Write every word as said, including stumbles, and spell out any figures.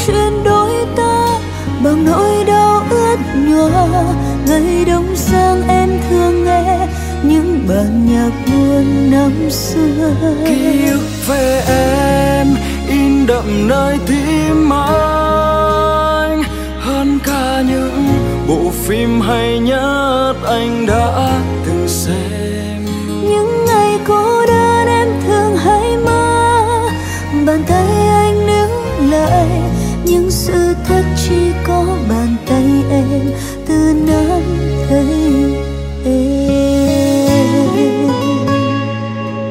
chuyện đôi ta bằng nỗi đau ướt nhòa. Ngày đông sang em thường nghe những bản nhạc buồn năm xưa. Ký ức về em in đậm nơi tim anh hơn cả những bộ phim hay nhất anh đã từng xem.